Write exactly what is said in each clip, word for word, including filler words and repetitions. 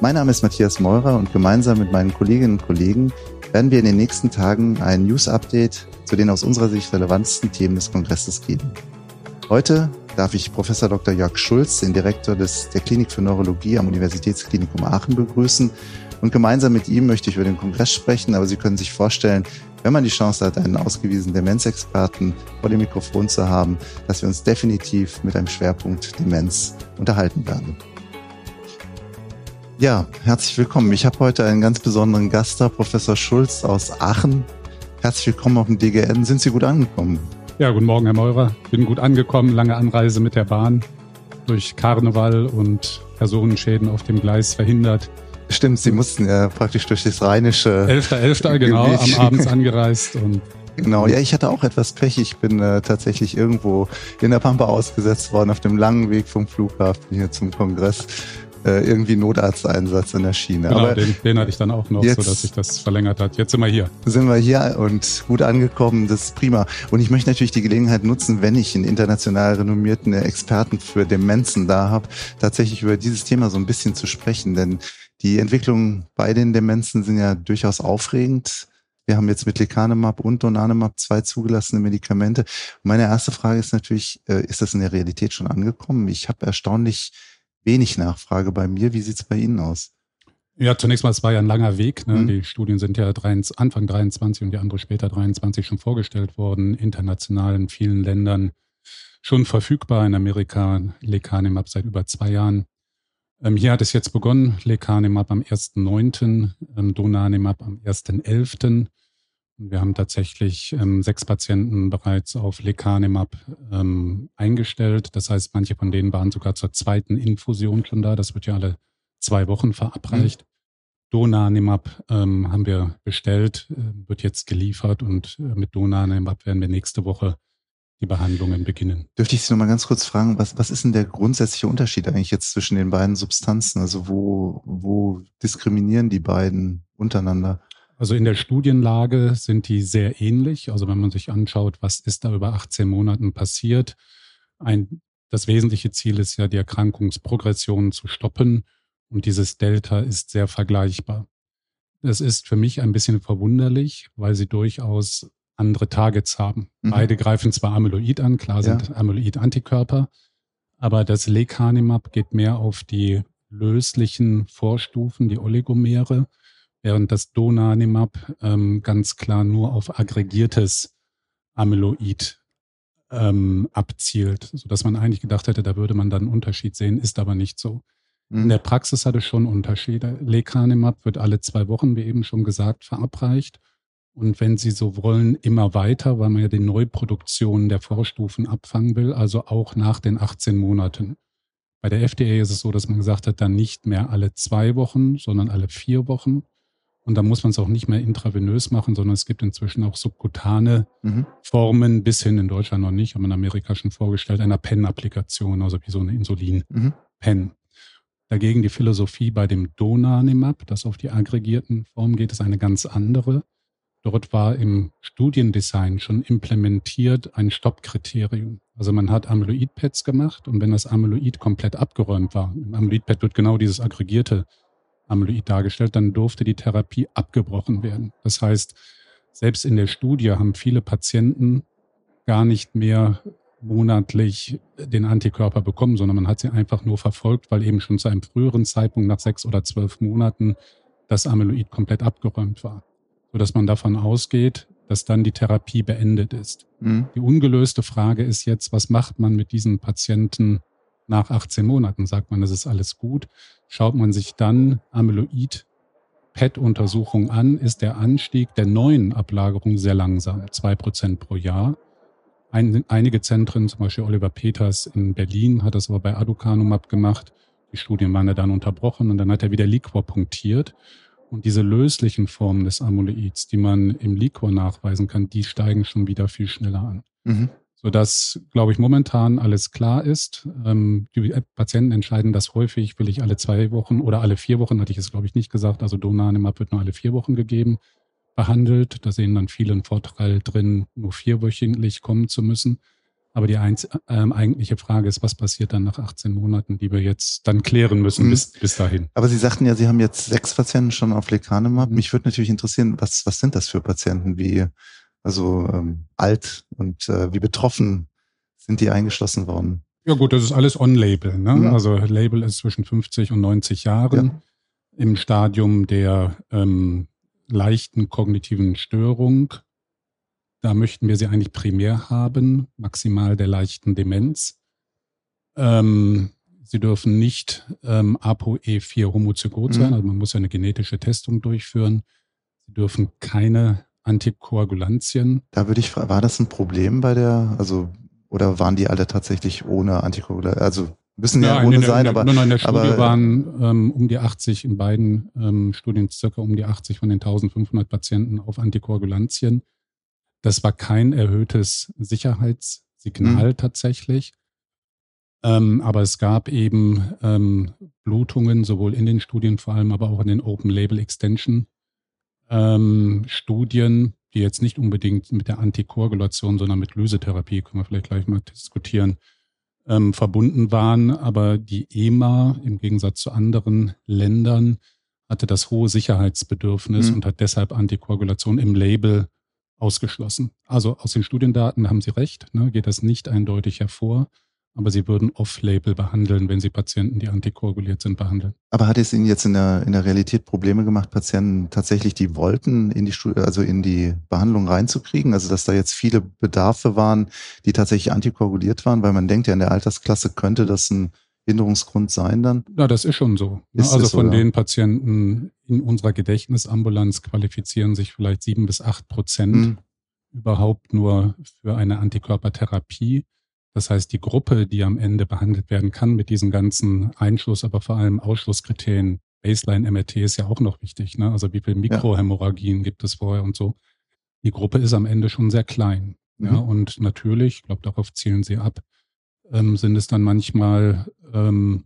Mein Name ist Matthias Meurer und gemeinsam mit meinen Kolleginnen und Kollegen werden wir in den nächsten Tagen ein News-Update zu den aus unserer Sicht relevantesten Themen des Kongresses geben. Heute darf ich Professor Doktor Jörg Schulz, den Direktor des, der Klinik für Neurologie am Universitätsklinikum Aachen, begrüßen. Und gemeinsam mit ihm möchte ich über den Kongress sprechen, aber Sie können sich vorstellen, wenn man die Chance hat, einen ausgewiesenen Demenzexperten vor dem Mikrofon zu haben, dass wir uns definitiv mit einem Schwerpunkt Demenz unterhalten werden. Ja, herzlich willkommen. Ich habe heute einen ganz besonderen Gast da, Professor Schulz aus Aachen. Herzlich willkommen auf dem D G N. Sind Sie gut angekommen? Ja, guten Morgen, Herr Meurer. Bin gut angekommen. Lange Anreise mit der Bahn, durch Karneval und Personenschäden auf dem Gleis verhindert. Stimmt, Sie mussten ja praktisch durch das rheinische... elfter elfter genau, am Abend angereist. Und genau, ja, ich hatte auch etwas Pech. Ich bin äh, tatsächlich irgendwo in der Pampa ausgesetzt worden, auf dem langen Weg vom Flughafen hier zum Kongress. Äh, irgendwie Notarzteinsatz in der Schiene. Genau, aber den, den hatte ich dann auch noch, so dass sich das verlängert hat. Jetzt sind wir hier. Sind wir hier und gut angekommen, das ist prima. Und ich möchte natürlich die Gelegenheit nutzen, wenn ich einen international renommierten Experten für Demenzen da habe, tatsächlich über dieses Thema so ein bisschen zu sprechen, denn die Entwicklungen bei den Demenzen sind ja durchaus aufregend. Wir haben jetzt mit Lecanemab und Donanemab zwei zugelassene Medikamente. Meine erste Frage ist natürlich, ist das in der Realität schon angekommen? Ich habe erstaunlich wenig Nachfrage bei mir. Wie sieht's bei Ihnen aus? Ja, zunächst mal, es war ja ein langer Weg. Ne? Mhm. Die Studien sind ja Anfang dreiundzwanzig und die andere später dreiundzwanzig schon vorgestellt worden, international in vielen Ländern schon verfügbar. In Amerika Lecanemab seit über zwei Jahren. Ähm, hier hat es jetzt begonnen, Lecanemab am ersten neunten, ähm, Donanemab am ersten elften Wir haben tatsächlich ähm, sechs Patienten bereits auf Lecanemab ähm, eingestellt. Das heißt, manche von denen waren sogar zur zweiten Infusion schon da. Das wird ja alle zwei Wochen verabreicht. Mhm. Donanemab ähm, haben wir bestellt, äh, wird jetzt geliefert und äh, mit Donanemab werden wir nächste Woche die Behandlungen beginnen. Dürfte ich Sie noch mal ganz kurz fragen, was, was ist denn der grundsätzliche Unterschied eigentlich jetzt zwischen den beiden Substanzen? Also wo, wo diskriminieren die beiden untereinander? Also in der Studienlage sind die sehr ähnlich. Also wenn man sich anschaut, was ist da über achtzehn Monaten passiert. Ein, das wesentliche Ziel ist ja, die Erkrankungsprogression zu stoppen. Und dieses Delta ist sehr vergleichbar. Das ist für mich ein bisschen verwunderlich, weil sie durchaus andere Targets haben. Mhm. Beide greifen zwar Amyloid an, klar sind ja. Amyloid-Antikörper, aber das Lecanemab geht mehr auf die löslichen Vorstufen, die Oligomere, während das Donanemab ähm, ganz klar nur auf aggregiertes Amyloid ähm, abzielt, sodass man eigentlich gedacht hätte, da würde man dann einen Unterschied sehen, ist aber nicht so. Mhm. In der Praxis hat es schon Unterschiede. Lecanemab wird alle zwei Wochen, wie eben schon gesagt, verabreicht. Und wenn Sie so wollen, immer weiter, weil man ja die Neuproduktion der Vorstufen abfangen will, also auch nach den achtzehn Monaten. Bei der F D A ist es so, dass man gesagt hat, dann nicht mehr alle zwei Wochen, sondern alle vier Wochen. Und dann muss man es auch nicht mehr intravenös machen, sondern es gibt inzwischen auch subkutane mhm. Formen, bis hin in Deutschland noch nicht, haben wir in Amerika schon vorgestellt, einer Pen-Applikation, also wie so eine Insulin-Pen. Mhm. Dagegen die Philosophie bei dem Donanemab, das auf die aggregierten Formen geht, ist eine ganz andere. Dort war im Studiendesign schon implementiert ein Stoppkriterium. Also man hat Amyloid-P E Ts gemacht und wenn das Amyloid komplett abgeräumt war, im Amyloid-P E T wird genau dieses aggregierte Amyloid dargestellt, dann durfte die Therapie abgebrochen werden. Das heißt, selbst in der Studie haben viele Patienten gar nicht mehr monatlich den Antikörper bekommen, sondern man hat sie einfach nur verfolgt, weil eben schon zu einem früheren Zeitpunkt nach sechs oder zwölf Monaten das Amyloid komplett abgeräumt war. Sodass man davon ausgeht, dass dann die Therapie beendet ist. Mhm. Die ungelöste Frage ist jetzt, was macht man mit diesen Patienten nach achtzehn Monaten? Sagt man, das ist alles gut? Schaut man sich dann Amyloid-P E T-Untersuchungen an, ist der Anstieg der neuen Ablagerung sehr langsam, zwei Prozent pro Jahr. Ein, einige Zentren, zum Beispiel Oliver Peters in Berlin, hat das aber bei Aducanumab gemacht. Die Studien waren ja dann unterbrochen und dann hat er wieder Liquor punktiert. Und diese löslichen Formen des Amyloids, die man im Liquor nachweisen kann, die steigen schon wieder viel schneller an. Mhm. Sodass, glaube ich, momentan alles klar ist. Ähm, die Patienten entscheiden das häufig, will ich alle zwei Wochen oder alle vier Wochen, hatte ich es, glaube ich, nicht gesagt. Also Donanemab wird nur alle vier Wochen gegeben, behandelt. Da sehen dann viele einen Vorteil drin, nur vierwöchentlich kommen zu müssen. Aber die einz, ähm, eigentliche Frage ist, was passiert dann nach achtzehn Monaten, die wir jetzt dann klären müssen mhm. bis, bis dahin. Aber Sie sagten ja, Sie haben jetzt sechs Patienten schon auf Lecanemab. Mhm. Mich würde natürlich interessieren, was, was sind das für Patienten? Wie, also ähm, alt und äh, wie betroffen sind die eingeschlossen worden? Ja gut, das ist alles on-label. Ne? Mhm. Also Label ist zwischen fünfzig und neunzig Jahren ja. im Stadium der ähm, leichten kognitiven Störung. Da möchten wir sie eigentlich primär haben, maximal der leichten Demenz. Ähm, sie dürfen nicht ähm, A P O E vier homozygot sein, mhm. also man muss ja eine genetische Testung durchführen. Sie dürfen keine Antikoagulantien. Da würde ich fragen, war das ein Problem bei der, also oder waren die alle tatsächlich ohne Antikoagulantien? Also müssen ja, ja ohne der, sein, der, aber... Nein, in der Studie aber, waren ähm, um die achtzig, in beiden ähm, Studien circa um die achtzig von den eintausendfünfhundert Patienten auf Antikoagulantien. Das war kein erhöhtes Sicherheitssignal mhm. tatsächlich. Ähm, aber es gab eben ähm, Blutungen, sowohl in den Studien vor allem, aber auch in den Open-Label-Extension ähm, Studien, die jetzt nicht unbedingt mit der Antikoagulation, sondern mit Lysetherapie, können wir vielleicht gleich mal diskutieren, ähm, verbunden waren. Aber die E M A im Gegensatz zu anderen Ländern hatte das hohe Sicherheitsbedürfnis mhm. und hat deshalb Antikoagulation im Label ausgeschlossen. Also aus den Studiendaten haben Sie recht, ne, geht das nicht eindeutig hervor, aber Sie würden off-label behandeln, wenn Sie Patienten, die antikoaguliert sind, behandeln. Aber hat es Ihnen jetzt in der, in der Realität Probleme gemacht, Patienten tatsächlich, die wollten, in die Studie, also in die Behandlung reinzukriegen? Also dass da jetzt viele Bedarfe waren, die tatsächlich antikoaguliert waren, weil man denkt ja, in der Altersklasse könnte das ein Hinderungsgrund sein dann? Ja, das ist schon so. Ist also von so, den ja. Patienten in unserer Gedächtnisambulanz qualifizieren sich vielleicht sieben bis acht Prozent hm. überhaupt nur für eine Antikörpertherapie. Das heißt, die Gruppe, die am Ende behandelt werden kann mit diesen ganzen Einschluss, aber vor allem Ausschlusskriterien, Baseline-M R T ist ja auch noch wichtig, ne? Also wie viele Mikrohämorrhagien ja. gibt es vorher und so. Die Gruppe ist am Ende schon sehr klein. Mhm. Ja, und natürlich, ich glaube, darauf zielen Sie ab, ähm, sind es dann manchmal ähm,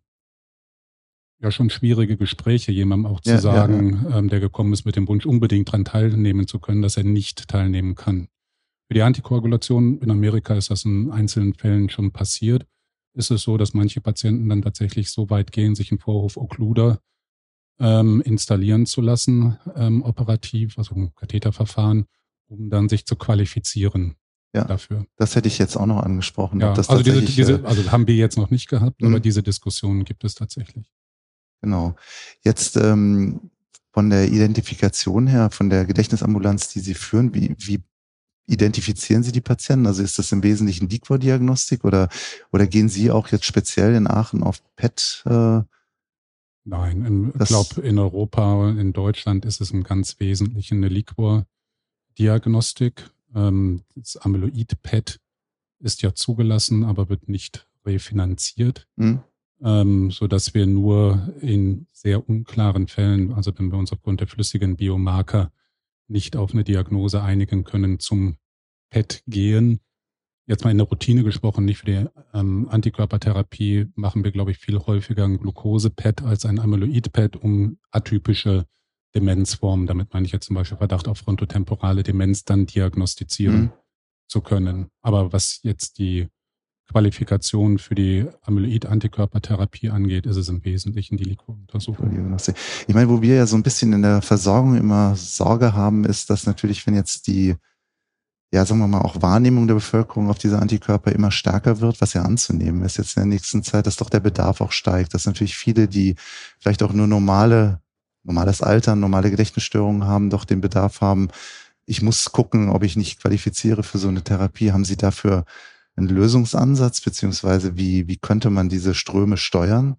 ja schon schwierige Gespräche, jemandem auch zu ja, sagen, ja, ja. Ähm, der gekommen ist mit dem Wunsch, unbedingt daran teilnehmen zu können, dass er nicht teilnehmen kann. Für die Antikoagulation in Amerika ist das in einzelnen Fällen schon passiert. Ist es so, dass manche Patienten dann tatsächlich so weit gehen, sich einen Vorhof-Okkluder ähm, installieren zu lassen, ähm, operativ, also ein Katheterverfahren, um dann sich zu qualifizieren ja, dafür. Das hätte ich jetzt auch noch angesprochen. Ja, ob das also, diese, tatsächlich, diese, also haben wir jetzt noch nicht gehabt, aber diese Diskussionen gibt es tatsächlich. Genau. Jetzt ähm, von der Identifikation her, von der Gedächtnisambulanz, die Sie führen, wie, wie identifizieren Sie die Patienten? Also ist das im Wesentlichen Liquor-Diagnostik oder, oder gehen Sie auch jetzt speziell in Aachen auf P E T? Äh, Nein, ich glaube in Europa, in Deutschland ist es im ganz Wesentlichen eine Liquor-Diagnostik. Ähm, das Amyloid-P E T ist ja zugelassen, aber wird nicht refinanziert, mhm. ähm, sodass wir nur in sehr unklaren Fällen, also wenn wir uns aufgrund der flüssigen Biomarker nicht auf eine Diagnose einigen können, zum P E T gehen. Jetzt mal in der Routine gesprochen, nicht für die ähm, Antikörpertherapie, machen wir, glaube ich, viel häufiger ein Glucose-P E T als ein Amyloid-P E T, um atypische Demenzformen, damit meine ich jetzt zum Beispiel Verdacht auf frontotemporale Demenz, dann diagnostizieren mhm. zu können. Aber was jetzt die Qualifikation für die Amyloid-Antikörpertherapie angeht, ist es im Wesentlichen die Liquor-Untersuchung. Ich meine, wo wir ja so ein bisschen in der Versorgung immer Sorge haben, ist, dass natürlich, wenn jetzt die, ja, sagen wir mal, auch Wahrnehmung der Bevölkerung auf diese Antikörper immer stärker wird, was ja anzunehmen ist jetzt in der nächsten Zeit, dass doch der Bedarf auch steigt, dass natürlich viele, die vielleicht auch nur normale, normales Alter, normale Gedächtnisstörungen haben, doch den Bedarf haben, ich muss gucken, ob ich nicht qualifiziere für so eine Therapie. Haben Sie dafür einen Lösungsansatz, beziehungsweise wie, wie könnte man diese Ströme steuern?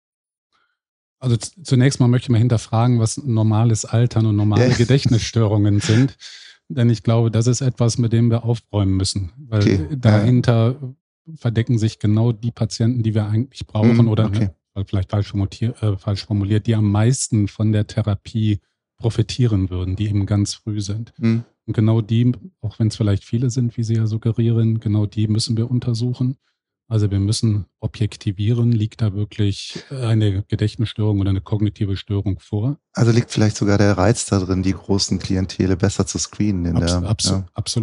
Also zunächst mal möchte ich mal hinterfragen, was normales Altern und normale ja. Gedächtnisstörungen sind. Denn ich glaube, das ist etwas, mit dem wir aufräumen müssen. Weil okay. dahinter ja. verdecken sich genau die Patienten, die wir eigentlich brauchen mhm, oder okay. ne, vielleicht falsch formuliert, äh, falsch formuliert, die am meisten von der Therapie profitieren würden, die eben ganz früh sind. Mhm. Und genau die, auch wenn es vielleicht viele sind, wie Sie ja suggerieren, genau die müssen wir untersuchen. Also wir müssen objektivieren, liegt da wirklich eine Gedächtnisstörung oder eine kognitive Störung vor? Also liegt vielleicht sogar der Reiz da drin, die großen Klientele besser zu screenen. In Abs- der, abs- ja. Absolut.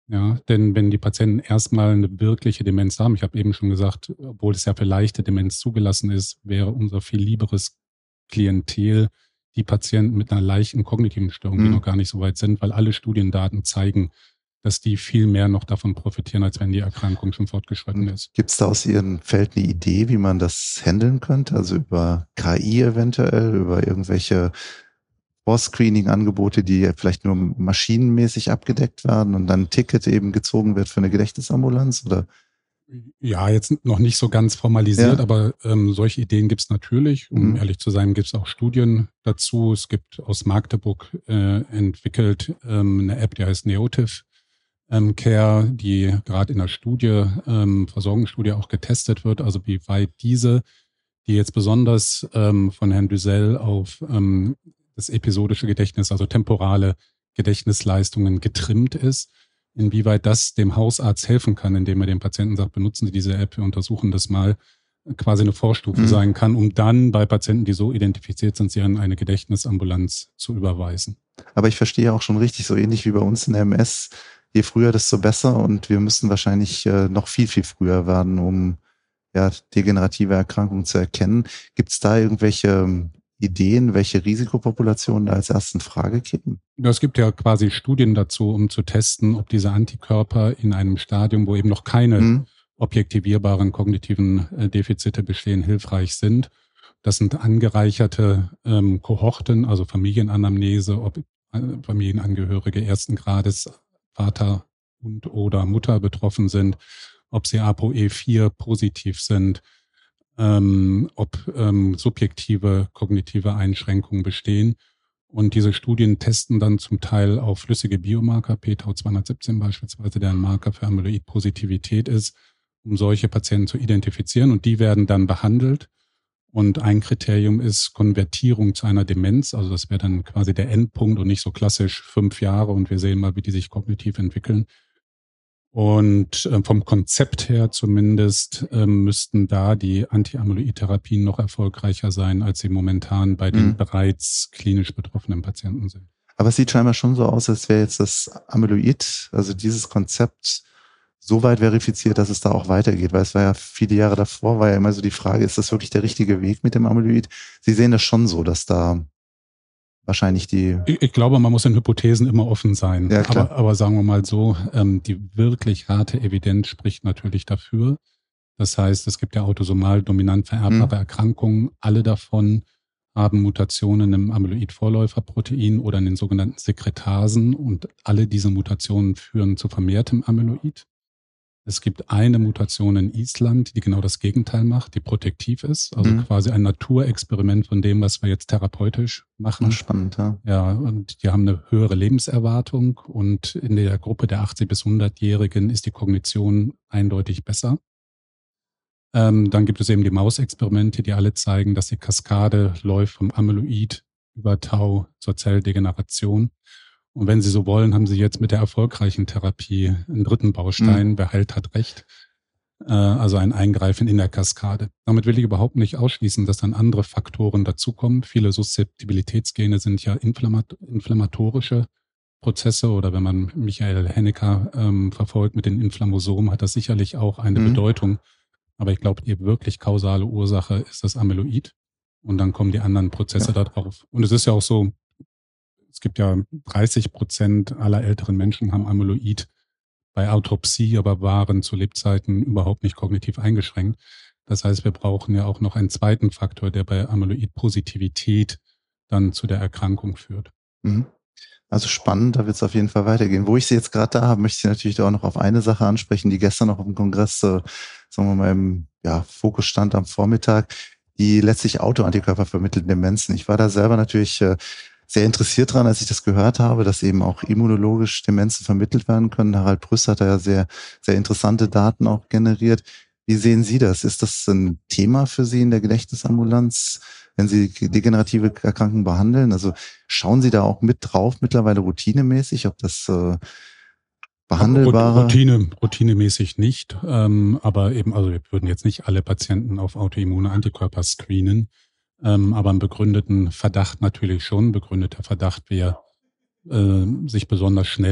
Ja, denn wenn die Patienten erstmal eine wirkliche Demenz haben, ich habe eben schon gesagt, obwohl es ja für leichte Demenz zugelassen ist, wäre unser viel lieberes Klientel die Patienten mit einer leichten kognitiven Störung, die Mhm. noch gar nicht so weit sind, weil alle Studiendaten zeigen, dass die viel mehr noch davon profitieren, als wenn die Erkrankung schon fortgeschritten ist. Gibt es da aus Ihrem Feld eine Idee, wie man das handeln könnte? Also über K I eventuell, über irgendwelche Vorscreening-Angebote, die vielleicht nur maschinenmäßig abgedeckt werden und dann ein Ticket eben gezogen wird für eine Gedächtnisambulanz? Oder? Ja, jetzt noch nicht so ganz formalisiert, Ja. aber ähm, solche Ideen gibt es natürlich. Um Mhm. ehrlich zu sein, gibt es auch Studien dazu. Es gibt aus Magdeburg äh, entwickelt ähm, eine App, die heißt Neotiv ähm, Care, die gerade in der Studie, ähm, Versorgungsstudie auch getestet wird. Also wie weit diese, die jetzt besonders ähm, von Herrn Düssel auf ähm, das episodische Gedächtnis, also temporale Gedächtnisleistungen getrimmt ist, inwieweit das dem Hausarzt helfen kann, indem er dem Patienten sagt, benutzen Sie diese App, wir untersuchen das mal, quasi eine Vorstufe Mhm. sein kann, um dann bei Patienten, die so identifiziert sind, sie an eine Gedächtnisambulanz zu überweisen. Aber ich verstehe auch schon richtig, so ähnlich wie bei uns in der M S, je früher, desto besser, und wir müssen wahrscheinlich äh, noch viel, viel früher werden, um ja, degenerative Erkrankungen zu erkennen. Gibt es da irgendwelche ähm, Ideen, welche Risikopopulationen da als ersten Frage kämen? Ja, es gibt ja quasi Studien dazu, um zu testen, ob diese Antikörper in einem Stadium, wo eben noch keine Mhm. objektivierbaren kognitiven äh, Defizite bestehen, hilfreich sind. Das sind angereicherte ähm, Kohorten, also Familienanamnese, ob äh, Familienangehörige ersten Grades, Vater und oder Mutter betroffen sind, ob sie A P O E vier positiv sind, ähm, ob ähm, subjektive kognitive Einschränkungen bestehen. Und diese Studien testen dann zum Teil auf flüssige Biomarker, p Tau zweihundertsiebzehn beispielsweise, der ein Marker für Amyloid-Positivität ist, um solche Patienten zu identifizieren. Und die werden dann behandelt. Und ein Kriterium ist Konvertierung zu einer Demenz. Also das wäre dann quasi der Endpunkt und nicht so klassisch fünf Jahre und wir sehen mal, wie die sich kognitiv entwickeln. Und äh, vom Konzept her zumindest äh, müssten da die Anti-Amyloid-Therapien noch erfolgreicher sein, als sie momentan bei den Mhm. bereits klinisch betroffenen Patienten sind. Aber es sieht scheinbar schon so aus, als wäre jetzt das Amyloid, also dieses Konzept, so weit verifiziert, dass es da auch weitergeht, weil es war ja viele Jahre davor, war ja immer so die Frage, ist das wirklich der richtige Weg mit dem Amyloid? Sie sehen das schon so, dass da wahrscheinlich die... Ich, ich glaube, man muss in Hypothesen immer offen sein. Ja, klar. Aber, aber sagen wir mal so, ähm, die wirklich harte Evidenz spricht natürlich dafür. Das heißt, es gibt ja autosomal dominant vererbbare Mhm. Erkrankungen. Alle davon haben Mutationen im Amyloid-Vorläuferprotein oder in den sogenannten Sekretasen. Und alle diese Mutationen führen zu vermehrtem Amyloid. Es gibt eine Mutation in Island, die genau das Gegenteil macht, die protektiv ist. Also Mhm. quasi ein Naturexperiment von dem, was wir jetzt therapeutisch machen. Ach, spannend, ja. Ja, und die haben eine höhere Lebenserwartung und in der Gruppe der achtzig bis hundert-Jährigen ist die Kognition eindeutig besser. Ähm, dann gibt es eben die Mausexperimente, die alle zeigen, dass die Kaskade läuft vom Amyloid über Tau zur Zelldegeneration. Und wenn Sie so wollen, haben Sie jetzt mit der erfolgreichen Therapie einen dritten Baustein, Mhm. wer heilt, hat recht. Äh, also ein Eingreifen in der Kaskade. Damit will ich überhaupt nicht ausschließen, dass dann andere Faktoren dazukommen. Viele Suszeptibilitätsgene sind ja inflammat- inflammatorische Prozesse, oder wenn man Michael Hennecker ähm, verfolgt mit den Inflammosomen, hat das sicherlich auch eine Mhm. Bedeutung. Aber ich glaube, die wirklich kausale Ursache ist das Amyloid. Und dann kommen die anderen Prozesse Ja. da drauf. Und es ist ja auch so, es gibt ja dreißig Prozent aller älteren Menschen haben Amyloid bei Autopsie, aber waren zu Lebzeiten überhaupt nicht kognitiv eingeschränkt. Das heißt, wir brauchen ja auch noch einen zweiten Faktor, der bei Amyloid-Positivität dann zu der Erkrankung führt. Mhm. Also spannend, da wird es auf jeden Fall weitergehen. Wo ich Sie jetzt gerade da habe, möchte ich natürlich auch noch auf eine Sache ansprechen, die gestern noch auf dem Kongress, äh, sagen wir mal, im ja, Fokus stand am Vormittag, die letztlich Autoantikörper vermittelten Demenzen. Ich war da selber natürlich äh, sehr interessiert dran, als ich das gehört habe, dass eben auch immunologisch Demenzen vermittelt werden können. Harald Prüss hat da ja sehr, sehr interessante Daten auch generiert. Wie sehen Sie das? Ist das ein Thema für Sie in der Gedächtnisambulanz, wenn Sie degenerative Erkrankungen behandeln? Also schauen Sie da auch mit drauf, mittlerweile routinemäßig, ob das äh, behandelbare... Routine, routinemäßig nicht, ähm, aber eben, also wir würden jetzt nicht alle Patienten auf autoimmune Antikörper screenen, ähm, aber einen begründeten Verdacht natürlich schon. Begründeter Verdacht wäre äh, sich besonders schnell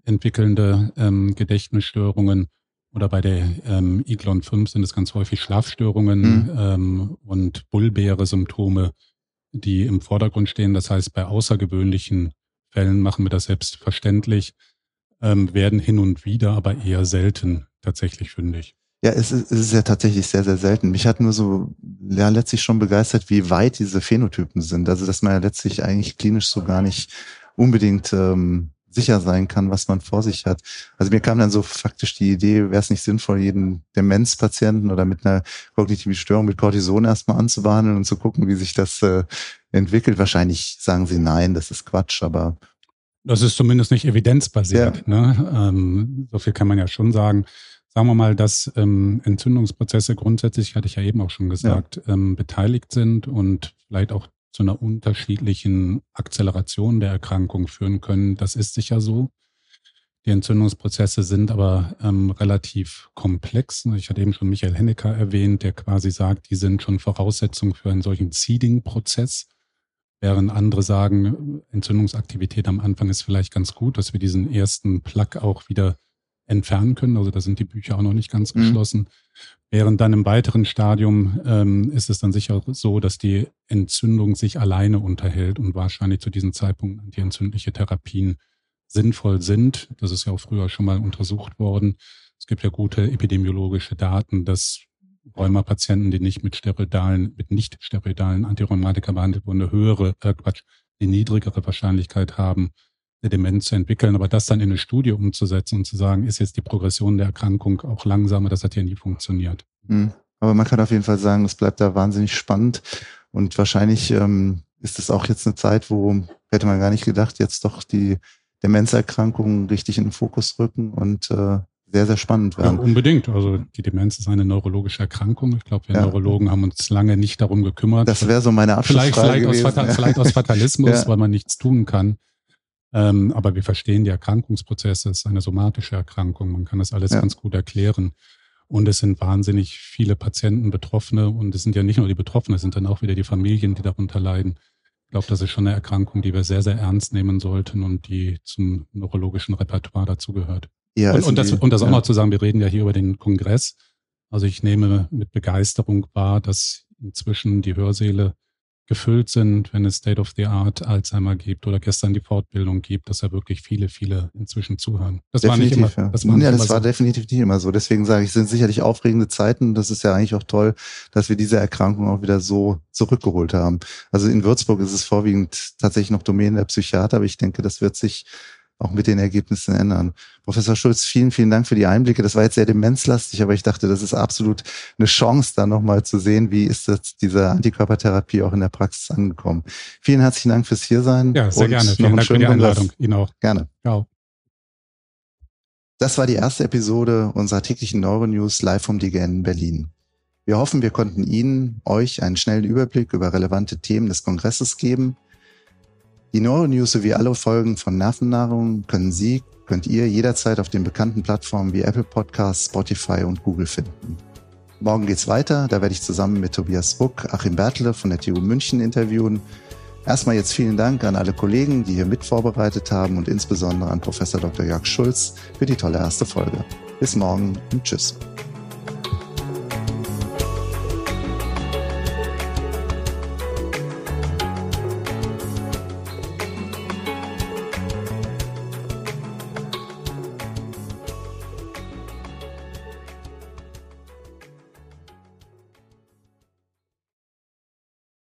entwickelnde ähm, Gedächtnisstörungen. Oder bei der ähm, I G L O N fünf sind es ganz häufig Schlafstörungen mhm. ähm, und bulbäre Symptome, die im Vordergrund stehen. Das heißt, bei außergewöhnlichen Fällen machen wir das selbstverständlich, ähm, werden hin und wieder, aber eher selten tatsächlich fündig. Ja, es ist, es ist ja tatsächlich sehr, sehr selten. Mich hat nur so ja letztlich schon begeistert, wie weit diese Phänotypen sind. Also, dass man ja letztlich eigentlich klinisch so gar nicht unbedingt ähm, sicher sein kann, was man vor sich hat. Also mir kam dann so faktisch die Idee, wäre es nicht sinnvoll, jeden Demenzpatienten oder mit einer kognitiven Störung mit Cortison erstmal anzubehandeln und zu gucken, wie sich das äh, entwickelt. Wahrscheinlich sagen sie nein, das ist Quatsch, aber das ist zumindest nicht evidenzbasiert. Ja. Ne? Ähm, so viel kann man ja schon sagen. Sagen wir mal, dass ähm, Entzündungsprozesse grundsätzlich, hatte ich ja eben auch schon gesagt, ja. ähm, beteiligt sind und vielleicht auch zu einer unterschiedlichen Akzeleration der Erkrankung führen können. Das ist sicher so. Die Entzündungsprozesse sind aber ähm, relativ komplex. Ich hatte eben schon Michael Hennecker erwähnt, der quasi sagt, die sind schon Voraussetzung für einen solchen Seeding-Prozess. Während andere sagen, Entzündungsaktivität am Anfang ist vielleicht ganz gut, dass wir diesen ersten Plaque auch wieder entfernen können. Also da sind die Bücher auch noch nicht ganz mhm. geschlossen. Während dann im weiteren Stadium ähm, ist es dann sicher so, dass die Entzündung sich alleine unterhält und wahrscheinlich zu diesem Zeitpunkt antientzündliche Therapien sinnvoll sind. Das ist ja auch früher schon mal untersucht worden. Es gibt ja gute epidemiologische Daten, dass Rheuma-Patienten, die nicht mit steroidalen, mit nicht steroidalen Antirheumatika behandelt wurden, eine höhere, äh Quatsch, eine niedrigere Wahrscheinlichkeit haben, eine Demenz zu entwickeln. Aber das dann in eine Studie umzusetzen und zu sagen, ist jetzt die Progression der Erkrankung auch langsamer, das hat ja nie funktioniert. Mhm. Aber man kann auf jeden Fall sagen, es bleibt da wahnsinnig spannend und wahrscheinlich ähm, ist es auch jetzt eine Zeit, wo, hätte man gar nicht gedacht, jetzt doch die Demenzerkrankungen richtig in den Fokus rücken und äh, sehr, sehr spannend werden. Ja, unbedingt. Also die Demenz ist eine neurologische Erkrankung. Ich glaube, wir ja. Neurologen haben uns lange nicht darum gekümmert. Das wäre so meine Abschlussfrage vielleicht, vielleicht gewesen. Aus Fata- ja. Vielleicht aus Fatalismus, ja. weil man nichts tun kann. Ähm, aber wir verstehen die Erkrankungsprozesse. Es ist eine somatische Erkrankung. Man kann das alles ja. ganz gut erklären. Und es sind wahnsinnig viele Patienten, Betroffene. Und es sind ja nicht nur die Betroffenen, es sind dann auch wieder die Familien, die darunter leiden. Ich glaube, das ist schon eine Erkrankung, die wir sehr, sehr ernst nehmen sollten und die zum neurologischen Repertoire dazugehört. Ja, und, und das, und das auch ja. noch zu sagen, wir reden ja hier über den Kongress. Also ich nehme mit Begeisterung wahr, dass inzwischen die Hörsäle gefüllt sind, wenn es State-of-the-Art Alzheimer gibt oder gestern die Fortbildung gibt, dass da wirklich viele, viele inzwischen zuhören. Das definitiv, war nicht immer, ja. das war, nicht ja, immer das war so. definitiv nicht immer so. Deswegen sage ich, es sind sicherlich aufregende Zeiten. Das ist ja eigentlich auch toll, dass wir diese Erkrankung auch wieder so zurückgeholt haben. Also in Würzburg ist es vorwiegend tatsächlich noch Domäne der Psychiater, aber ich denke, das wird sich auch mit den Ergebnissen ändern. Professor Schulz, vielen, vielen Dank für die Einblicke. Das war jetzt sehr demenzlastig, aber ich dachte, das ist absolut eine Chance, da nochmal zu sehen, wie ist das, diese Antikörpertherapie auch in der Praxis angekommen. Vielen herzlichen Dank fürs Hiersein. Ja, sehr und gerne. Vielen Dank für die Einladung. Ihnen auch. Gerne. Ciao. Das war die erste Episode unserer täglichen Neuronews live vom D G N in Berlin. Wir hoffen, wir konnten Ihnen, euch einen schnellen Überblick über relevante Themen des Kongresses geben. Die Neuronews sowie alle Folgen von Nervennahrung können Sie, könnt ihr jederzeit auf den bekannten Plattformen wie Apple Podcasts, Spotify und Google finden. Morgen geht's weiter, da werde ich zusammen mit Tobias Buck Achim Bertle von der T U München interviewen. Erstmal jetzt vielen Dank an alle Kollegen, die hier mit vorbereitet haben und insbesondere an Professor Doktor Jörg Schulz für die tolle erste Folge. Bis morgen und tschüss.